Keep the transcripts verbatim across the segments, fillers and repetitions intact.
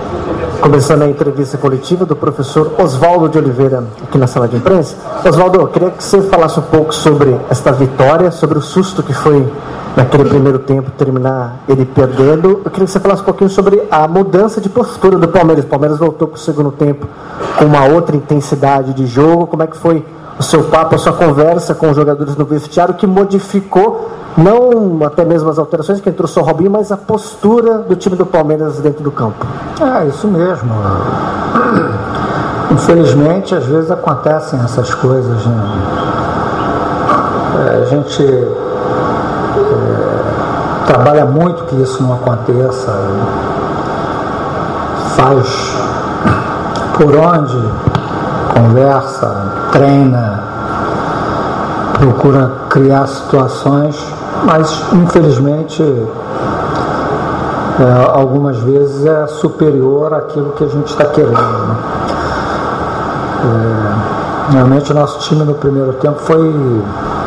Começando a entrevista coletiva do professor Oswaldo de Oliveira aqui na sala de imprensa. Oswaldo, eu queria que você falasse um pouco sobre esta vitória, sobre o susto que foi naquele primeiro tempo terminar ele perdendo. Eu queria que você falasse um pouquinho sobre a mudança de postura do Palmeiras. O Palmeiras voltou para o segundo tempo com uma outra intensidade de jogo. Como é que foi o seu papo, a sua conversa com os jogadores no vestiário, que modificou, não até mesmo as alterações, que entrou só o Robinho, mas a postura do time do Palmeiras dentro do campo? É, isso mesmo. Infelizmente, às vezes acontecem essas coisas, né? É, a gente é, trabalha muito que isso não aconteça, faz por onde, conversa, treina, procura criar situações, mas infelizmente é, algumas vezes é superior àquilo que a gente está querendo, né? É, realmente o nosso time no primeiro tempo foi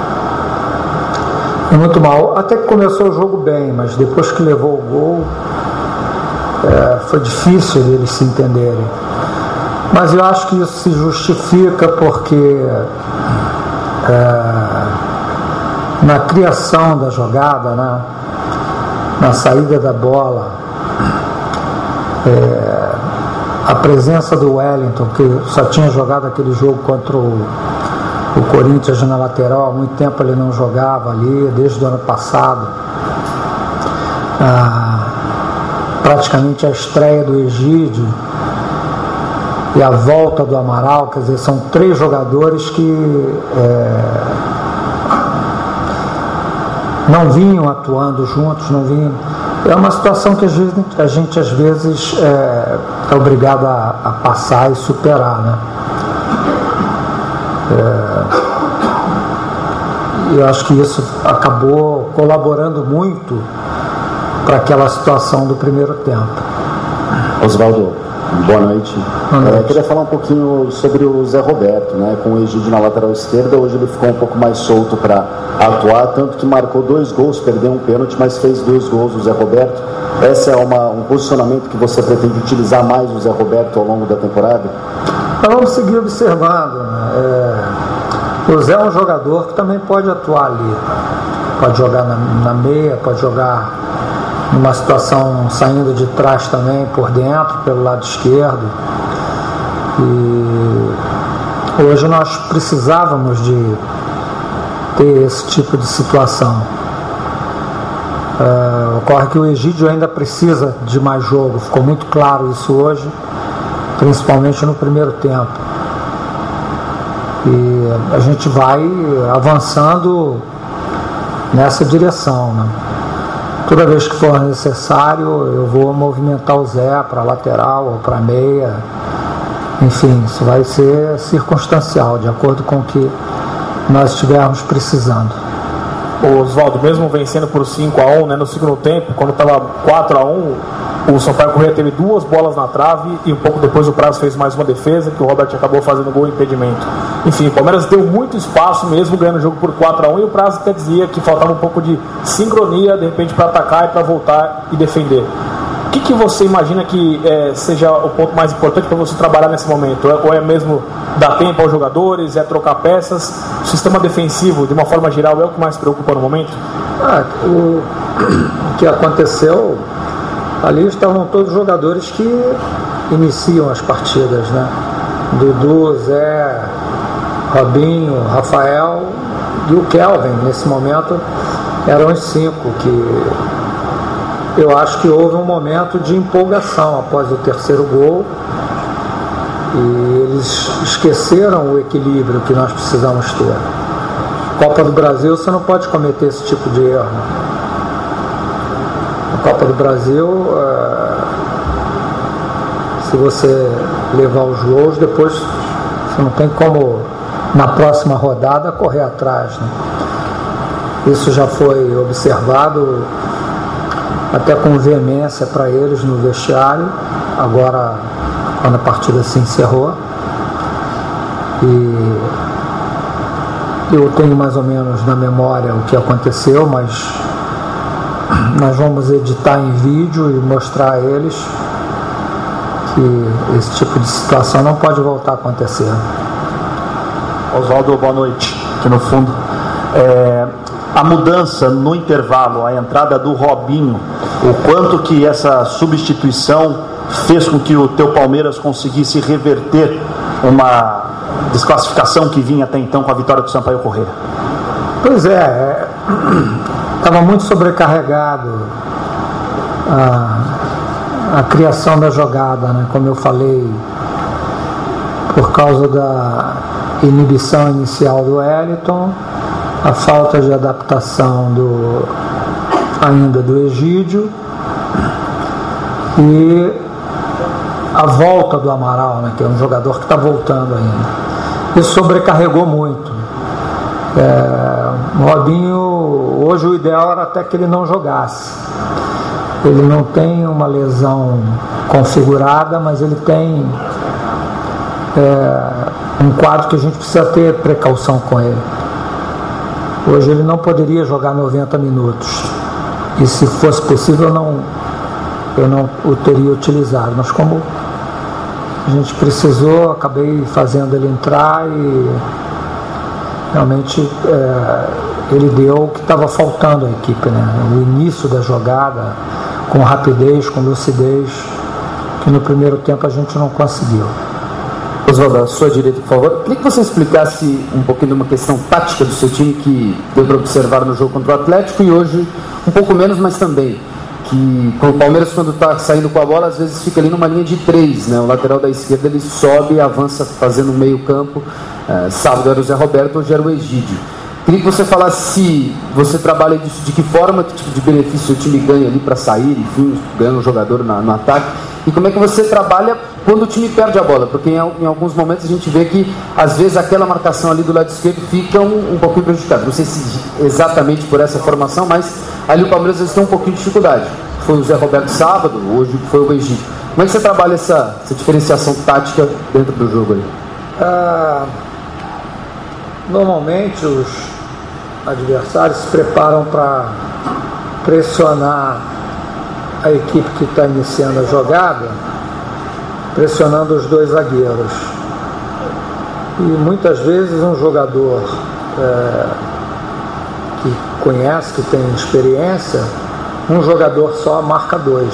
muito mal, até que começou o jogo bem, mas depois que levou o gol é, foi difícil eles se entenderem. Mas eu acho que isso se justifica porque é, na criação da jogada, né, na saída da bola, é, a presença do Wellington, que só tinha jogado aquele jogo contra o, o Corinthians na lateral, há muito tempo ele não jogava ali, desde o ano passado. Ah, praticamente a estreia do Egídio e a volta do Amaral, quer dizer, são três jogadores que é, não vinham atuando juntos, não vinham. É uma situação que a gente, a gente às vezes é, é obrigado a, a passar e superar, né? É, eu acho que isso acabou colaborando muito para aquela situação do primeiro tempo. Oswaldo, boa noite. Boa noite. É, queria falar um pouquinho sobre o Zé Roberto, né? Com o Egídio na lateral esquerda, hoje ele ficou um pouco mais solto para atuar, tanto que marcou dois gols, perdeu um pênalti, mas fez dois gols o Zé Roberto. Esse é uma, um posicionamento que você pretende utilizar mais o Zé Roberto ao longo da temporada? Nós vamos seguir observando, né? É, o Zé é um jogador que também pode atuar ali, pode jogar na, na meia, pode jogar numa situação saindo de trás também, por dentro, pelo lado esquerdo. E hoje nós precisávamos de ter esse tipo de situação. É, ocorre que o Egídio ainda precisa de mais jogo, ficou muito claro isso hoje, principalmente no primeiro tempo. E a gente vai avançando nessa direção, né? Toda vez que for necessário, eu vou movimentar o Zé para lateral ou para meia. Enfim, isso vai ser circunstancial, de acordo com o que nós estivermos precisando. O Oswaldo, mesmo vencendo por cinco a um, né, no segundo tempo, quando estava quatro a um, o Sampaio Corrêa teve duas bolas na trave e um pouco depois o Praz fez mais uma defesa, que o Robert acabou fazendo gol e impedimento. Enfim, o Palmeiras deu muito espaço mesmo ganhando o jogo por quatro a um, e o Praz até dizia que faltava um pouco de sincronia, de repente, para atacar e para voltar e defender. O que, que você imagina que é, seja o ponto mais importante para você trabalhar nesse momento? Ou é mesmo dar tempo aos jogadores, é trocar peças? O sistema defensivo, de uma forma geral, é o que mais preocupa no momento? Ah, o, o que aconteceu, ali estavam todos os jogadores que iniciam as partidas, né? Dudu, Zé, Robinho, Rafael e o Kelvin. Nesse momento eram os cinco que... Eu acho que houve um momento de empolgação após o terceiro gol e eles esqueceram o equilíbrio que nós precisamos ter. Copa do Brasil, você não pode cometer esse tipo de erro. Na Copa do Brasil, se você levar os gols, depois você não tem como, na próxima rodada, correr atrás, né? Isso já foi observado até com veemência para eles no vestiário, agora quando a partida se encerrou. E eu tenho mais ou menos na memória o que aconteceu, mas nós vamos editar em vídeo e mostrar a eles que esse tipo de situação não pode voltar a acontecer. Oswaldo, boa noite. Aqui no fundo, é, a mudança no intervalo, a entrada do Robinho, o quanto que essa substituição fez com que o teu Palmeiras conseguisse reverter uma desclassificação que vinha até então com a vitória do Sampaio Corrêa? Pois é, estava muito sobrecarregado a, a criação da jogada, né? Como eu falei, por causa da inibição inicial do Wellington, a falta de adaptação do, ainda do Egídio e a volta do Amaral, né, que é um jogador que está voltando ainda. Isso sobrecarregou muito. É, o Robinho, hoje o ideal era até que ele não jogasse. Ele não tem uma lesão configurada, mas ele tem é, um quadro que a gente precisa ter precaução com ele. Hoje ele não poderia jogar noventa minutos. E se fosse possível, eu não, eu não o teria utilizado. Mas como a gente precisou, acabei fazendo ele entrar e realmente é, ele deu o que estava faltando à equipe, né? O início da jogada, com rapidez, com lucidez, que no primeiro tempo a gente não conseguiu. Oswaldo, à sua direita, por favor. Queria que você explicasse um pouquinho de uma questão tática do seu time que deu para observar no jogo contra o Atlético e hoje um pouco menos, mas também que com o Palmeiras, quando está saindo com a bola, às vezes fica ali numa linha de três, né? O lateral da esquerda ele sobe e avança fazendo meio campo. É, sábado era o Zé Roberto, hoje era o Egídio. Queria que você falasse se você trabalha disso, de que forma, que tipo de benefício o time ganha ali para sair, enfim, ganha um jogador na, no ataque, e como é que você trabalha quando o time perde a bola, porque em, em alguns momentos a gente vê que às vezes aquela marcação ali do lado esquerdo fica um, um pouquinho prejudicada. Não sei se exatamente por essa formação, mas ali o Palmeiras às vezes tem um pouquinho de dificuldade. Foi o Zé Roberto sábado, hoje foi o Egídio. Como é que você trabalha essa, essa diferenciação tática dentro do jogo ali? Ah, normalmente os adversários se preparam para pressionar a equipe que está iniciando a jogada, pressionando os dois zagueiros. E muitas vezes um jogador é, que conhece, que tem experiência, um jogador só marca dois.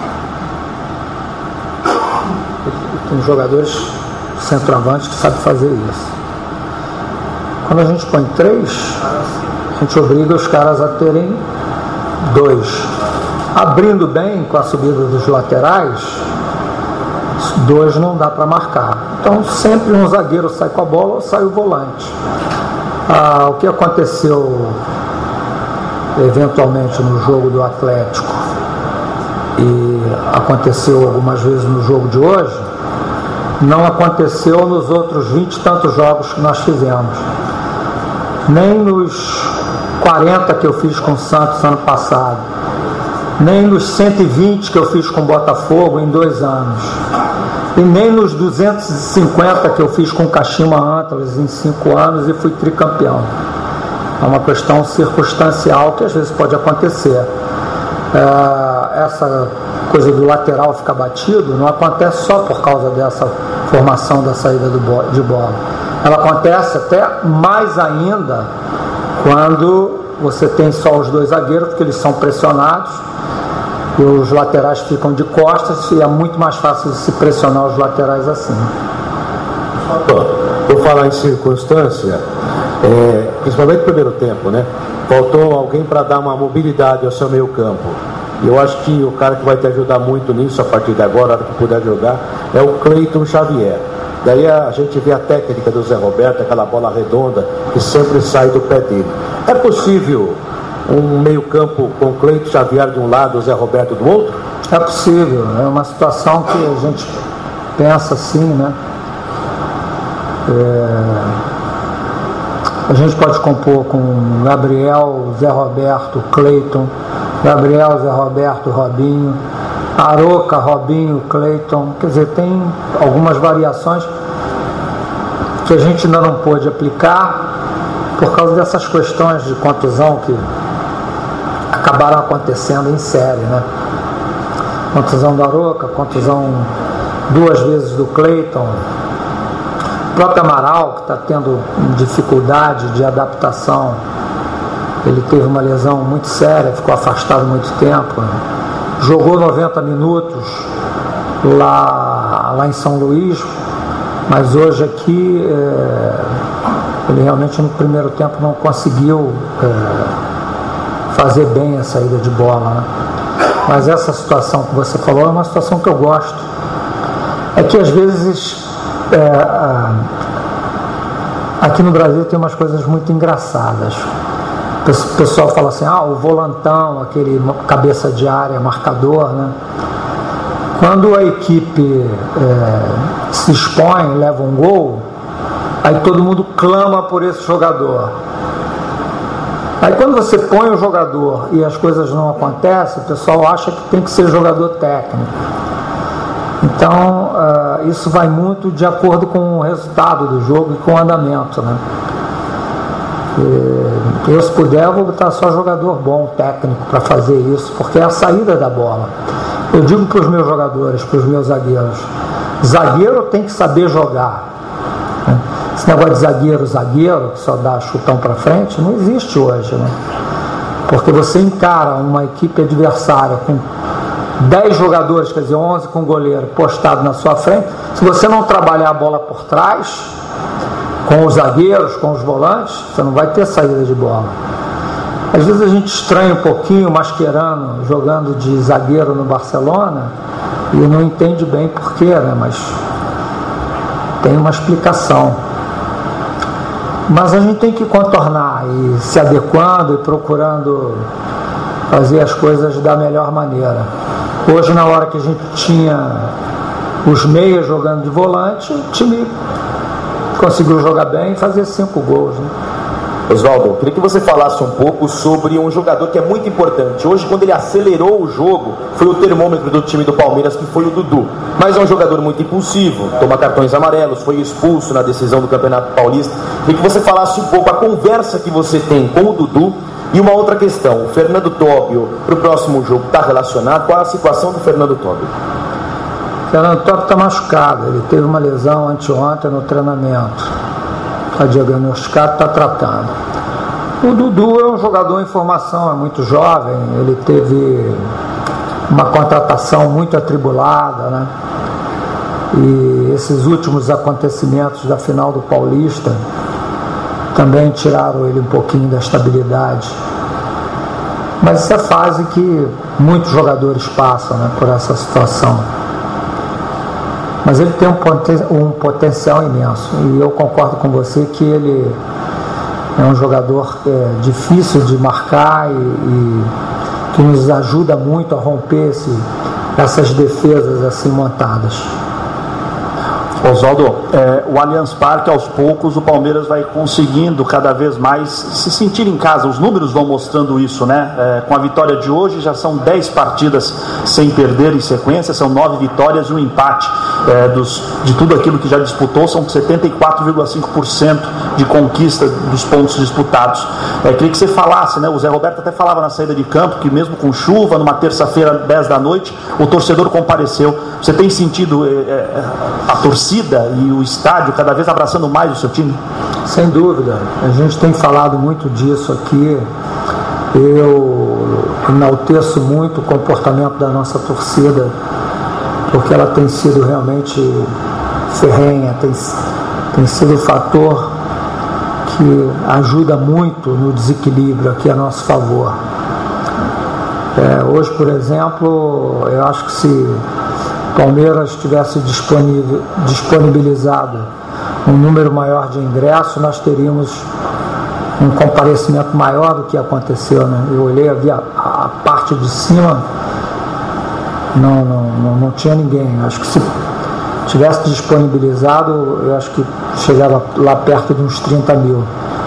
Tem jogadores centroavantes que sabem fazer isso. Quando a gente põe três, a gente obriga os caras a terem dois. Abrindo bem com a subida dos laterais, dois não dá para marcar. Então sempre um zagueiro sai com a bola ou sai o volante. Ah, o que aconteceu eventualmente no jogo do Atlético e aconteceu algumas vezes no jogo de hoje, não aconteceu nos outros vinte e tantos jogos que nós fizemos. Nem nos quarenta que eu fiz com o Santos ano passado, nem nos cento e vinte que eu fiz com o Botafogo em dois anos, e nem nos duzentos e cinquenta que eu fiz com o Kashima Antlers em cinco anos e fui tricampeão. É uma questão circunstancial que às vezes pode acontecer. É, essa coisa do lateral ficar batido não acontece só por causa dessa formação da saída do bo- de bola. Ela acontece até mais ainda quando você tem só os dois zagueiros, porque eles são pressionados e os laterais ficam de costas, e é muito mais fácil de se pressionar os laterais assim. Por falar em circunstância, é, principalmente no primeiro tempo, né? Faltou alguém para dar uma mobilidade ao seu meio campo. E eu acho que o cara que vai te ajudar muito nisso a partir de agora, a hora que puder jogar, é o Cleiton Xavier. Daí a gente vê a técnica do Zé Roberto, aquela bola redonda que sempre sai do pé dele. É possível um meio campo com Cleiton Xavier de um lado e o Zé Roberto do outro? É possível, é uma situação que a gente pensa assim, né? É... A gente pode compor com Gabriel, Zé Roberto, Cleiton, Gabriel, Zé Roberto, Robinho, Aroca, Robinho, Cleiton. Quer dizer, tem algumas variações que a gente ainda não pôde aplicar por causa dessas questões de contusão que acabaram acontecendo em série, né? Contusão do Aroca, contusão duas vezes do Cleiton. O próprio Amaral, que está tendo dificuldade de adaptação, ele teve uma lesão muito séria, ficou afastado muito tempo, jogou noventa minutos lá, lá em São Luís, mas hoje aqui é, ele realmente no primeiro tempo não conseguiu é, fazer bem a saída de bola, né? Mas essa situação que você falou é uma situação que eu gosto. É que às vezes é, aqui no Brasil tem umas coisas muito engraçadas. O pessoal fala assim, ah, o volantão, aquele cabeça de área, marcador, né? Quando a equipe é, se expõe, leva um gol, aí todo mundo clama por esse jogador. Aí quando você põe o jogador e as coisas não acontecem, o pessoal acha que tem que ser jogador técnico. Então, uh, isso vai muito de acordo com o resultado do jogo e com o andamento, né? E, eu, se puder, vou botar só jogador bom, técnico, para fazer isso, porque é a saída da bola. Eu digo para os meus jogadores, para os meus zagueiros, zagueiro tem que saber jogar, né? Esse negócio de zagueiro, zagueiro, que só dá chutão para frente, não existe hoje, né? Porque você encara uma equipe adversária com dez jogadores, quer dizer, onze com goleiro postado na sua frente, se você não trabalhar a bola por trás, com os zagueiros, com os volantes, você não vai ter saída de bola. Às vezes a gente estranha um pouquinho o Mascherano jogando de zagueiro no Barcelona e não entende bem porquê, né? Mas tem uma explicação. Mas a gente tem que contornar e se adequando e procurando fazer as coisas da melhor maneira. Hoje, na hora que a gente tinha os meias jogando de volante, o time conseguiu jogar bem e fazer cinco gols, né? Osvaldo, queria que você falasse um pouco sobre um jogador que é muito importante. Hoje, quando ele acelerou o jogo, foi o termômetro do time do Palmeiras, que foi o Dudu. Mas é um jogador muito impulsivo, toma cartões amarelos, foi expulso na decisão do Campeonato Paulista. Queria que você falasse um pouco a conversa que você tem com o Dudu. E uma outra questão, o Fernando Tóbio, para o próximo jogo, está relacionado? Qual é a situação do Fernando Tóbio? O Fernando Tóbio está machucado, ele teve uma lesão anteontem no treinamento. Está diagnosticado, está tratando. O Dudu é um jogador em formação, é muito jovem, ele teve uma contratação muito atribulada, né? E esses últimos acontecimentos da final do Paulista também tiraram ele um pouquinho da estabilidade. Mas isso é fase que muitos jogadores passam, né, por essa situação. Mas ele tem um, poten um potencial imenso. E eu concordo com você que ele é um jogador é, difícil de marcar e, e que nos ajuda muito a romper esse, essas defesas assim montadas. Osvaldo, é, o Allianz Parque, aos poucos, o Palmeiras vai conseguindo cada vez mais se sentir em casa. Os números vão mostrando isso, né? É, com a vitória de hoje, já são dez partidas sem perder em sequência, são nove vitórias e um empate. É, dos, de tudo aquilo que já disputou, são setenta e quatro vírgula cinco por cento de conquista dos pontos disputados. É, queria que você falasse, né? O Zé Roberto até falava na saída de campo que mesmo com chuva, numa terça-feira, dez da noite, o torcedor compareceu. Você tem sentido é, a torcida e o estádio cada vez abraçando mais o seu time? Sem dúvida, a gente tem falado muito disso aqui. Eu enalteço muito o comportamento da nossa torcida, porque ela tem sido realmente ferrenha, tem, tem sido o fator que ajuda muito no desequilíbrio aqui a nosso favor. É, hoje, por exemplo, eu acho que se Palmeiras tivesse disponível, disponibilizado um número maior de ingressos, nós teríamos um comparecimento maior do que aconteceu, né? Eu olhei, havia a, a parte de cima, não, não, não, não tinha ninguém. Acho que se tivesse disponibilizado, eu acho que chegava lá perto de uns trinta mil.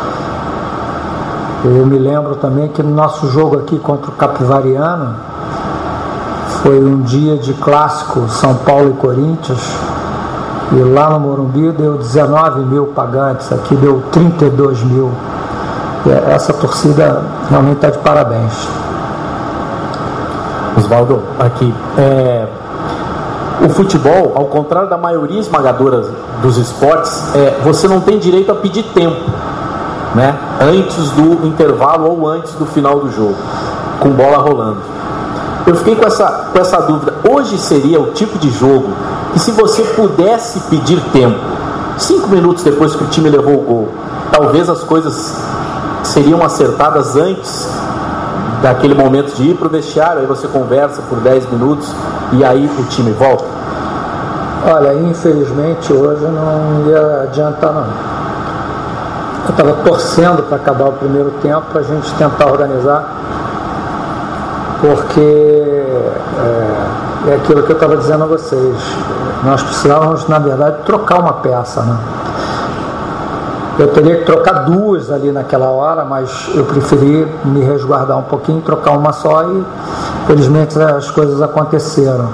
Eu me lembro também que no nosso jogo aqui contra o Capivariano, foi um dia de clássico São Paulo e Corinthians, e lá no Morumbi deu dezenove mil pagantes, aqui deu trinta e dois mil. E essa torcida realmente está de parabéns. Osvaldo, aqui, é, o futebol, ao contrário da maioria esmagadora dos esportes, é, você não tem direito a pedir tempo, né, antes do intervalo ou antes do final do jogo, com bola rolando. Eu fiquei com essa, com essa dúvida. Hoje seria o tipo de jogo que, se você pudesse pedir tempo, cinco minutos depois que o time levou o gol, talvez as coisas seriam acertadas antes daquele momento de ir para o vestiário, aí você conversa por dez minutos e aí o time volta? Olha, infelizmente hoje não ia adiantar não. Eu estava torcendo para acabar o primeiro tempo, para a gente tentar organizar, porque é, é aquilo que eu estava dizendo a vocês, nós precisávamos, na verdade, trocar uma peça, né? Eu teria que trocar duas ali naquela hora, mas eu preferi me resguardar um pouquinho, trocar uma só e, felizmente, as coisas aconteceram.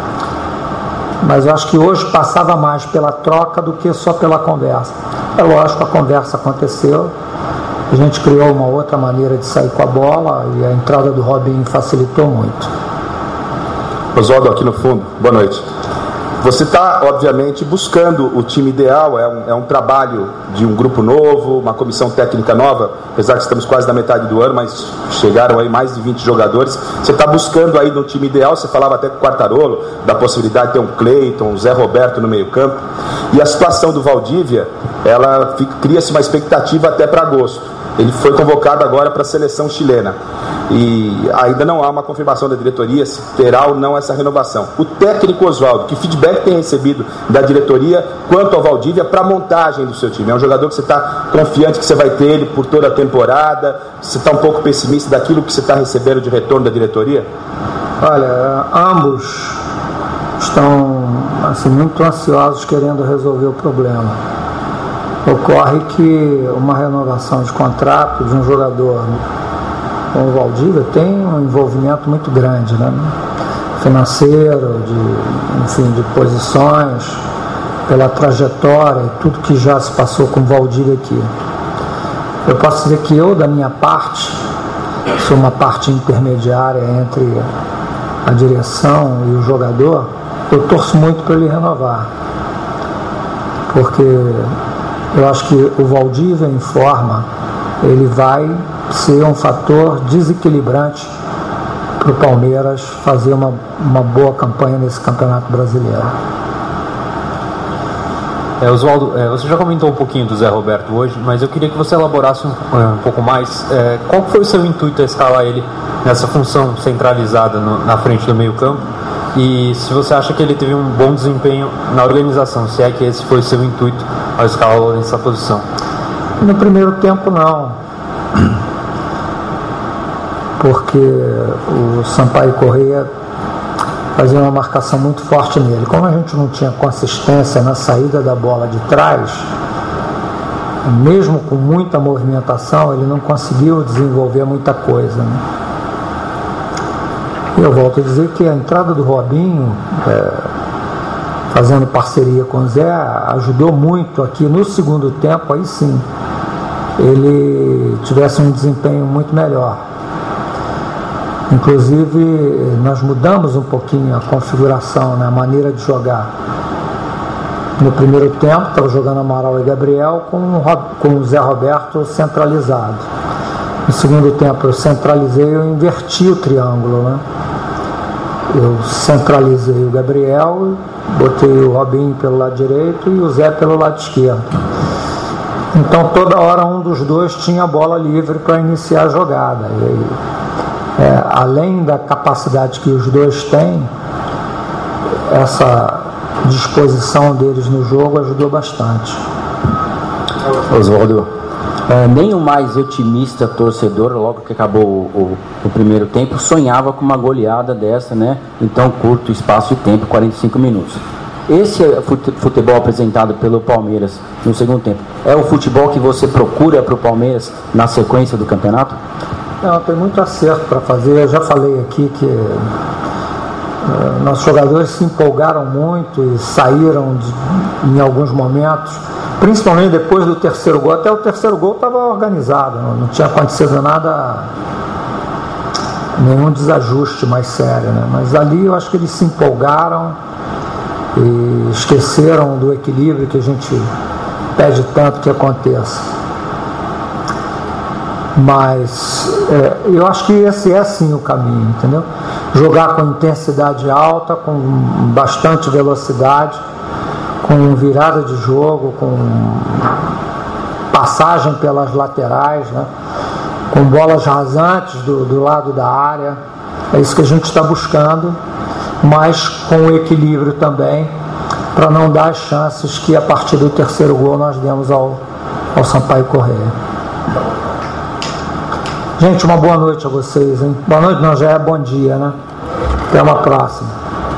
Mas eu acho que hoje passava mais pela troca do que só pela conversa. É lógico, a conversa aconteceu, a gente criou uma outra maneira de sair com a bola e a entrada do Robinho facilitou muito. Oswaldo, aqui no fundo, boa noite. Você está, obviamente, buscando o time ideal, é um, é um trabalho de um grupo novo, uma comissão técnica nova, apesar que estamos quase na metade do ano, mas chegaram aí mais de vinte jogadores. Você está buscando aí no time ideal, você falava até com o Quartarolo, da possibilidade de ter um Cleiton, um Zé Roberto no meio campo, e a situação do Valdívia, ela cria-se uma expectativa até para agosto. Ele foi convocado agora para a seleção chilena e ainda não há uma confirmação da diretoria se terá ou não essa renovação. O técnico Oswaldo, que feedback tem recebido da diretoria quanto ao Valdívia para a montagem do seu time? É um jogador que você está confiante que você vai ter ele por toda a temporada? Você está um pouco pessimista daquilo que você está recebendo de retorno da diretoria? Olha, ambos estão assim, muito ansiosos querendo resolver o problema. Ocorre que uma renovação de contrato de um jogador como o Valdívia tem um envolvimento muito grande, né? Financeiro, de, enfim, de posições, pela trajetória e tudo que já se passou com o Valdívia aqui. Eu posso dizer que eu, da minha parte, sou uma parte intermediária entre a direção e o jogador, eu torço muito para ele renovar, porque eu acho que o Valdívia, em forma, ele vai ser um fator desequilibrante para o Palmeiras fazer uma, uma boa campanha nesse Campeonato Brasileiro. É, Oswaldo, é, você já comentou um pouquinho do Zé Roberto hoje, mas eu queria que você elaborasse um, um pouco mais. É, qual foi o seu intuito a escalar ele nessa função centralizada no, na frente do meio campo? E se você acha que ele teve um bom desempenho na organização, se é que esse foi o seu intuito ao escalá-lo nessa posição? No primeiro tempo não, porque o Sampaio Corrêa fazia uma marcação muito forte nele. Como a gente não tinha consistência na saída da bola de trás, mesmo com muita movimentação, ele não conseguiu desenvolver muita coisa, né? Eu volto a dizer que a entrada do Robinho, é, fazendo parceria com o Zé, ajudou muito aqui no segundo tempo, aí sim, ele tivesse um desempenho muito melhor. Inclusive, nós mudamos um pouquinho a configuração, né, a maneira de jogar. No primeiro tempo, estava jogando Amaral e Gabriel com o, com o Zé Roberto centralizado. No segundo tempo, eu centralizei, eu inverti o triângulo, né? Eu centralizei o Gabriel, botei o Robinho pelo lado direito e o Zé pelo lado esquerdo. Então toda hora um dos dois tinha a bola livre para iniciar a jogada. E aí, é, além da capacidade que os dois têm, essa disposição deles no jogo ajudou bastante. Oswaldo, é, nem o mais otimista torcedor, logo que acabou o, o, o primeiro tempo, sonhava com uma goleada dessa, né, em tão curto espaço de tempo, quarenta e cinco minutos. Esse futebol apresentado pelo Palmeiras no segundo tempo é o futebol que você procura para o Palmeiras na sequência do campeonato? Não, tem muito acerto para fazer. Eu já falei aqui que uh, nossos jogadores se empolgaram muito e saíram de, em alguns momentos, principalmente depois do terceiro gol. Até o terceiro gol estava organizado, não, não tinha acontecido nada, nenhum desajuste mais sério, né? Mas ali eu acho que eles se empolgaram e esqueceram do equilíbrio que a gente pede tanto que aconteça. Mas é, eu acho que esse é sim o caminho, entendeu? Jogar com intensidade alta, com bastante velocidade, com virada de jogo, com passagem pelas laterais, né? Com bolas rasantes do, do lado da área. É isso que a gente está buscando, mas com equilíbrio também, para não dar as chances que a partir do terceiro gol nós demos ao, ao Sampaio Corrêa. Gente, uma boa noite a vocês, hein? Boa noite não, já é bom dia, né? Até uma próxima.